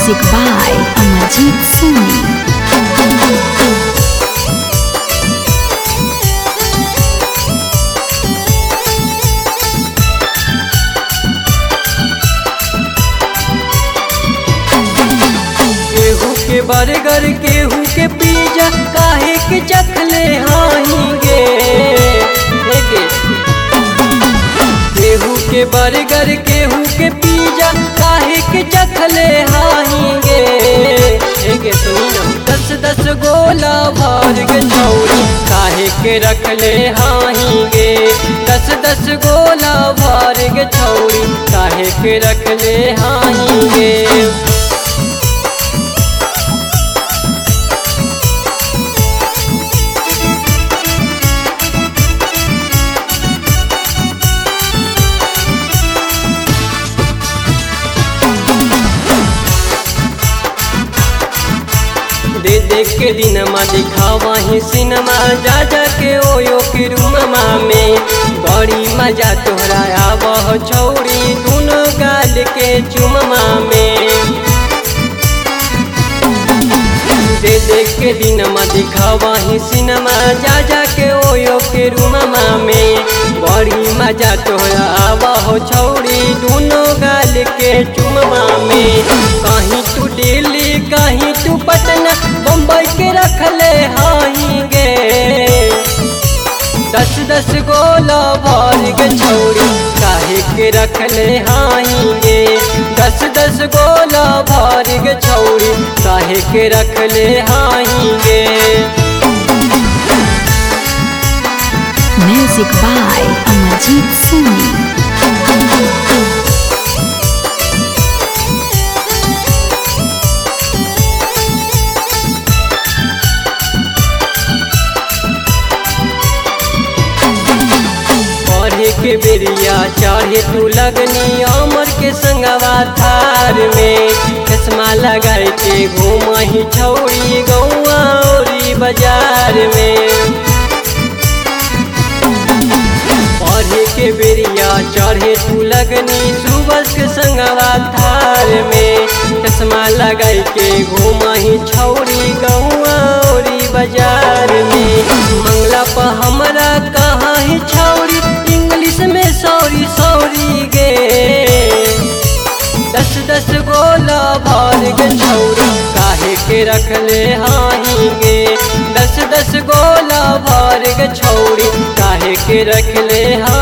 Music by Amarjit Soni. केहू के burger केहू के पिज्जा काहे के चखले हाइगे केहू के बर्गर केहू के पिज्जा काहे के चखले हाइगे सुनी ना 10 गोला भर के छौरी काहे के रखले हाइगे 10 गोला भर के छौरी काहे के रखले हाइगे। दे देख के दिनमा दिखावा ही सिनेमा जा जा के ओयो के रूममा में बड़ी मजा तोहरा आवह छौरी दोनों गाल के चुममा में। दे देख के दिनमा दिखावा ही सिनेमा जा जा के ओयो के रूममा में बड़ी मजा तोहरा आवह छौरी दोनों गाल के चुममा में। कहीं तू दिल्ली कहीं तू पटना बम्बई के रखले हाइगे 10 गोला भर के छौरी काहे के रखले हाइगे 10 गोला भर के छौरी काहे के रखले हाइगे। Music by Amarjit Soni. के बेरिया चाहे तू लगनी अमर के संगवा थार में चश्मा लगाए के घूमा ही छौरी गौआ औरी बाजार में। पढ़े के बेरिया चढ़े तू लगनी सुबह के संगवा थार में चश्मा लगाए के घूमा ही छौरी गौआ औरी बाजार में। मंगला पर हमरा कहाँ ही छौरी इंग्लिश में सॉरी सॉरी गे 10 गोला भर के छौरी काहे के रखले हाइगे 10 गोला भर के छौरी काहे के रखले हाँ।